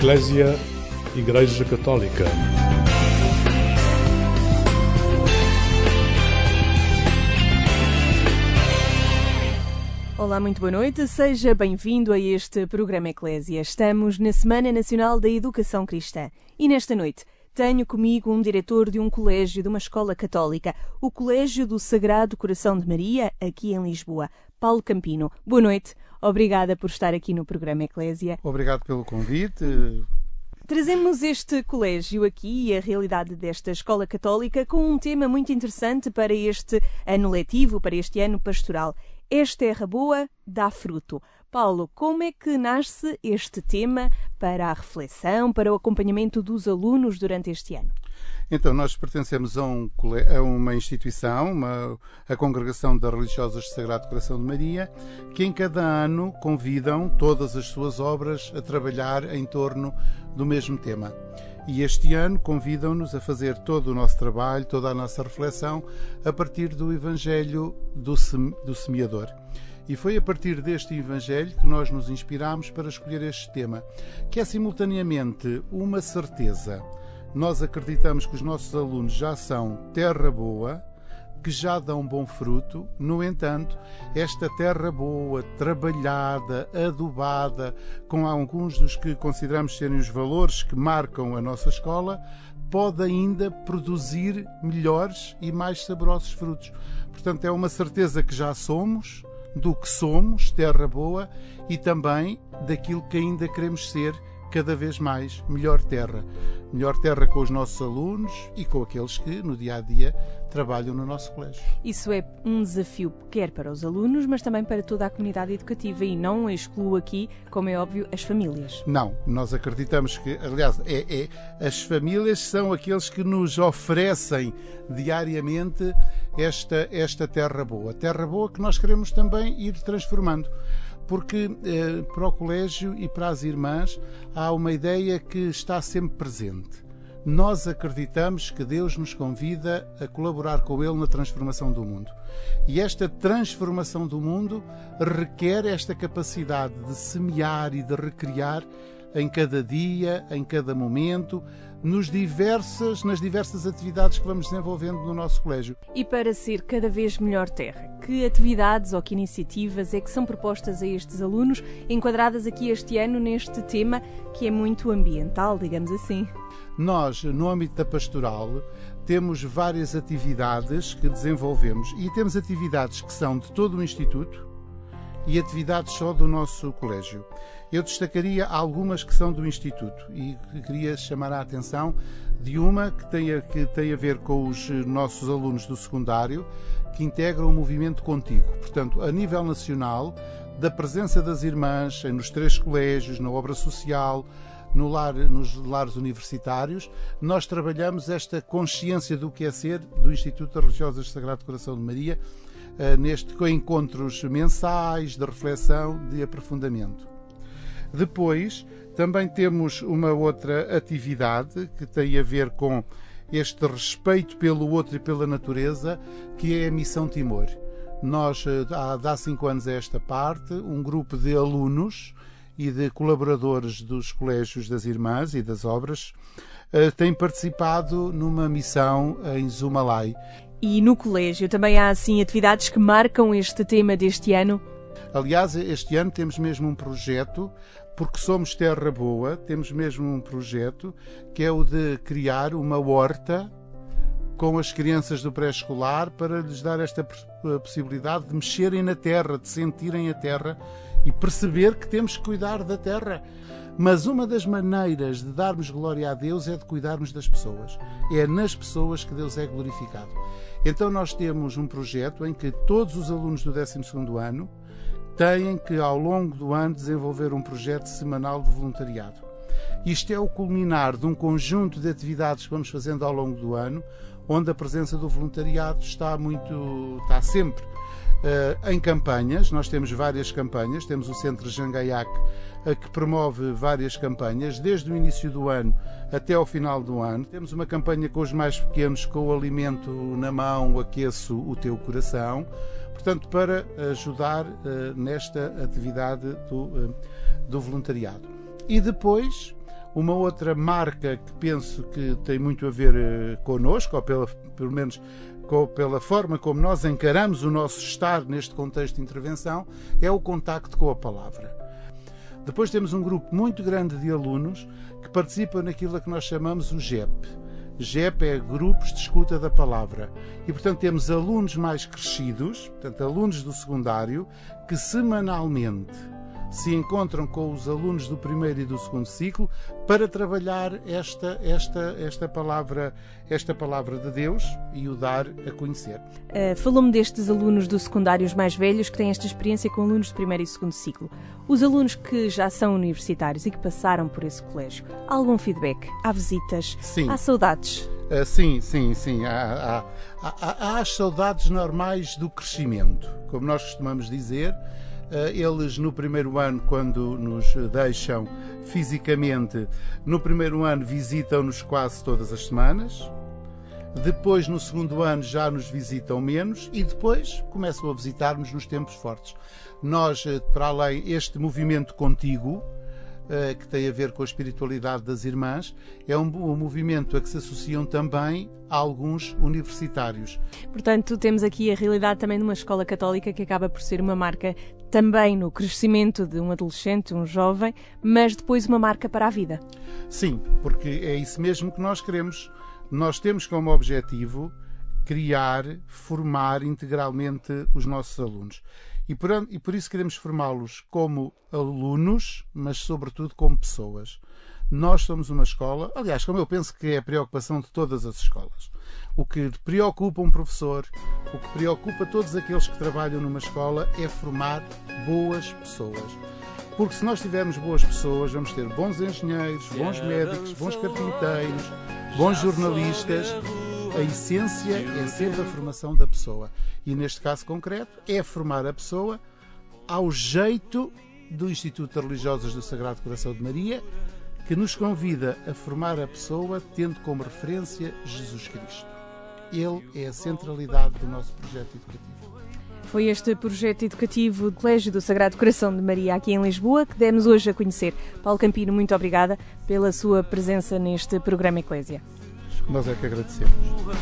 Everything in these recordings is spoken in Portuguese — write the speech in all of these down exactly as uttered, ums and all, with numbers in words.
Eclésia, Igreja Católica. Olá, muito boa noite. Seja bem-vindo a este programa Eclésia. Estamos na Semana Nacional da Educação Cristã e nesta noite tenho comigo um diretor de um colégio de uma escola católica, o Colégio do Sagrado Coração de Maria, aqui em Lisboa, Paulo Campino. Boa noite. Obrigada por estar aqui no programa Eclésia. Obrigado pelo convite. Trazemos este colégio aqui e a realidade desta escola católica com um tema muito interessante para este ano letivo, para este ano pastoral. Esta terra boa dá fruto. Paulo, como é que nasce este tema para a reflexão, para o acompanhamento dos alunos durante este ano? Então, nós pertencemos a, um, a uma instituição, uma, a Congregação das Religiosas do Sagrado Coração de Maria, que em cada ano convidam todas as suas obras a trabalhar em torno do mesmo tema. E este ano convidam-nos a fazer todo o nosso trabalho, toda a nossa reflexão, a partir do Evangelho do, Sem, do Semeador. E foi a partir deste Evangelho que nós nos inspirámos para escolher este tema, que é simultaneamente uma certeza. Nós acreditamos que os nossos alunos já são terra boa, que já dão bom fruto. No entanto, esta terra boa, trabalhada, adubada, com alguns dos que consideramos serem os valores que marcam a nossa escola, pode ainda produzir melhores e mais saborosos frutos. Portanto, é uma certeza que já somos, do que somos, terra boa, e também daquilo que ainda queremos ser cada vez mais, melhor terra. Melhor terra com os nossos alunos e com aqueles que no dia-a-dia trabalham no nosso colégio. Isso é um desafio quer para os alunos, mas também para toda a comunidade educativa e não excluo aqui, como é óbvio, as famílias. Não, nós acreditamos que, aliás, é, é, as famílias são aqueles que nos oferecem diariamente esta, esta terra boa. Terra boa que nós queremos também ir transformando. Porque eh, para o colégio e para as irmãs há uma ideia que está sempre presente. Nós acreditamos que Deus nos convida a colaborar com Ele na transformação do mundo. E esta transformação do mundo requer esta capacidade de semear e de recriar em cada dia, em cada momento, nos diversas, nas diversas atividades que vamos desenvolvendo no nosso colégio. E para ser cada vez melhor terra, que atividades ou que iniciativas é que são propostas a estes alunos, enquadradas aqui este ano neste tema que é muito ambiental, digamos assim? Nós, no âmbito da pastoral, temos várias atividades que desenvolvemos e temos atividades que são de todo o Instituto e atividades só do nosso colégio. Eu destacaria algumas que são do Instituto e queria chamar a atenção de uma que tem a, que tem a ver com os nossos alunos do secundário, que integram o movimento Contigo. Portanto, a nível nacional, da presença das irmãs nos três colégios, na obra social, no lar, nos lares universitários, nós trabalhamos esta consciência do que é ser do Instituto das Religiosas do Sagrado Coração de Maria, neste, com encontros mensais de reflexão, de aprofundamento. Depois, também temos uma outra atividade que tem a ver com este respeito pelo outro e pela natureza, que é a Missão Timor. Nós, há, há cinco anos a esta parte, um grupo de alunos e de colaboradores dos colégios das irmãs e das obras tem participado numa missão em Zumalai. E no colégio também há, assim, atividades que marcam este tema deste ano? Aliás, este ano temos mesmo um projeto, porque somos terra boa, temos mesmo um projeto que é o de criar uma horta com as crianças do pré-escolar para lhes dar esta possibilidade de mexerem na terra, de sentirem a terra e perceber que temos que cuidar da terra. Mas uma das maneiras de darmos glória a Deus é de cuidarmos das pessoas. É nas pessoas que Deus é glorificado. Então nós temos um projeto em que todos os alunos do décimo segundo ano têm que, ao longo do ano, desenvolver um projeto semanal de voluntariado. Isto é o culminar de um conjunto de atividades que vamos fazendo ao longo do ano, onde a presença do voluntariado está muito, está sempre uh, em campanhas. Nós temos várias campanhas, temos o Centro Jangaiac, uh, que promove várias campanhas, desde o início do ano até ao final do ano. Temos uma campanha com os mais pequenos, com o alimento na mão, aqueço o teu coração. Portanto, para ajudar uh, nesta atividade do, uh, do voluntariado. E depois, Uma outra marca que penso que tem muito a ver uh, connosco, ou pela, pelo menos com, pela forma como nós encaramos o nosso estar neste contexto de intervenção, é o contacto com a palavra. Depois temos um grupo muito grande de alunos que participam naquilo que nós chamamos o G E P. G E P é Grupos de Escuta da Palavra. E, portanto, temos alunos mais crescidos, portanto, alunos do secundário, que semanalmente se encontram com os alunos do primeiro e do segundo ciclo para trabalhar esta, esta, esta, palavra, esta palavra de Deus e o dar a conhecer. Uh, Falou-me destes alunos do secundários mais velhos que têm esta experiência com alunos do primeiro e segundo ciclo. Os alunos que já são universitários e que passaram por esse colégio, há algum feedback? Há visitas? Sim. Há saudades? Uh, sim, sim, sim. Há, há, há, há as saudades normais do crescimento, como nós costumamos dizer. Eles no primeiro ano, quando nos deixam fisicamente, no primeiro ano visitam-nos quase todas as semanas, depois no segundo ano já nos visitam menos e depois começam a visitar-nos nos tempos fortes. Nós, para além este movimento contíguo, que tem a ver com a espiritualidade das irmãs, é um, um movimento a que se associam também alguns universitários. Portanto, temos aqui a realidade também de uma escola católica que acaba por ser uma marca também no crescimento de um adolescente, um jovem, mas depois uma marca para a vida. Sim, porque é isso mesmo que nós queremos. Nós temos como objetivo criar, formar integralmente os nossos alunos. E por, e por isso queremos formá-los como alunos, mas sobretudo como pessoas. Nós somos uma escola, aliás, como eu penso que é a preocupação de todas as escolas. O que preocupa um professor, o que preocupa todos aqueles que trabalham numa escola é formar boas pessoas. Porque se nós tivermos boas pessoas, vamos ter bons engenheiros, bons médicos, bons carpinteiros, bons jornalistas. A essência é sempre a formação da pessoa. E neste caso concreto, é formar a pessoa ao jeito do Instituto de Religiosas do Sagrado Coração de Maria, que nos convida a formar a pessoa tendo como referência Jesus Cristo. Ele é a centralidade do nosso projeto educativo. Foi este projeto educativo do Colégio do Sagrado Coração de Maria aqui em Lisboa que demos hoje a conhecer. Paulo Campino, muito obrigada pela sua presença neste programa Eclésia. Nós é que agradecemos.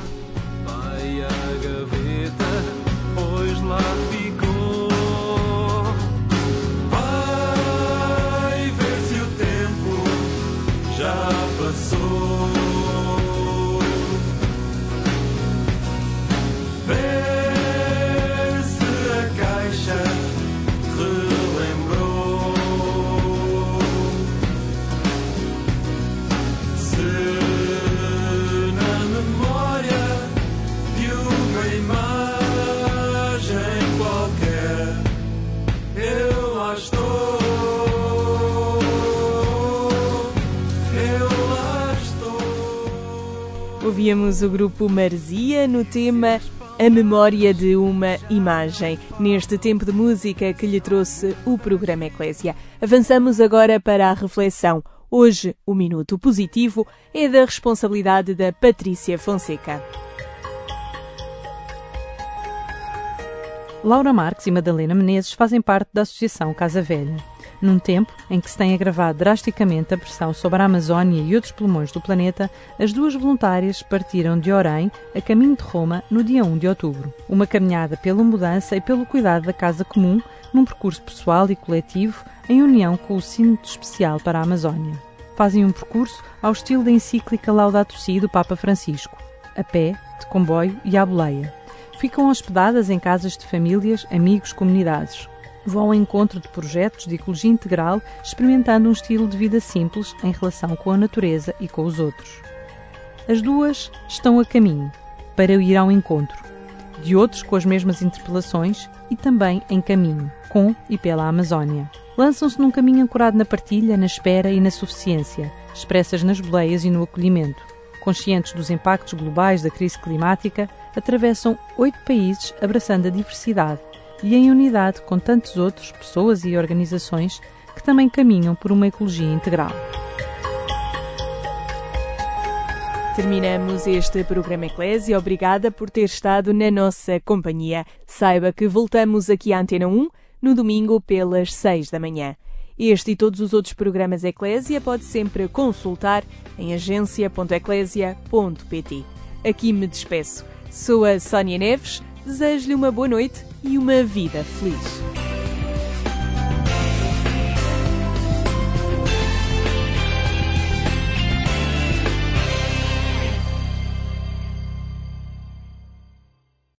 Vai à gaveta, pois lá ficou. Vai ver se o tempo já passou. Ver se a caixa relembrou. Se Ouvíamos o grupo Marzia no tema A Memória de uma Imagem, neste tempo de música que lhe trouxe o programa Eclésia. Avançamos agora para a reflexão. Hoje, o Minuto Positivo é da responsabilidade da Patrícia Fonseca. Laura Marques e Madalena Menezes fazem parte da Associação Casa Velha. Num tempo em que se tem agravado drasticamente a pressão sobre a Amazónia e outros pulmões do planeta, as duas voluntárias partiram de Orém a caminho de Roma no dia um de outubro. Uma caminhada pela mudança e pelo cuidado da casa comum, num percurso pessoal e coletivo, em união com o Sínodo Especial para a Amazónia. Fazem um percurso ao estilo da encíclica Laudato Si do Papa Francisco, a pé, de comboio e à boleia. Ficam hospedadas em casas de famílias, amigos, comunidades. Vão ao encontro de projetos de ecologia integral, experimentando um estilo de vida simples em relação com a natureza e com os outros. As duas estão a caminho para ir ao encontro de outros com as mesmas interpelações e também em caminho, com e pela Amazónia. Lançam-se num caminho ancorado na partilha, na espera e na suficiência, expressas nas boleias e no acolhimento. Conscientes dos impactos globais da crise climática, atravessam oito países abraçando a diversidade e em unidade com tantos outros, pessoas e organizações que também caminham por uma ecologia integral. Terminamos este programa Eclésia. Obrigada por ter estado na nossa companhia. Saiba que voltamos aqui à Antena um no domingo pelas seis da manhã. Este e todos os outros programas Eclésia pode sempre consultar em agência ponto eclésia ponto pt. Aqui me despeço. Sou a Sónia Neves, desejo-lhe uma boa noite e uma vida feliz.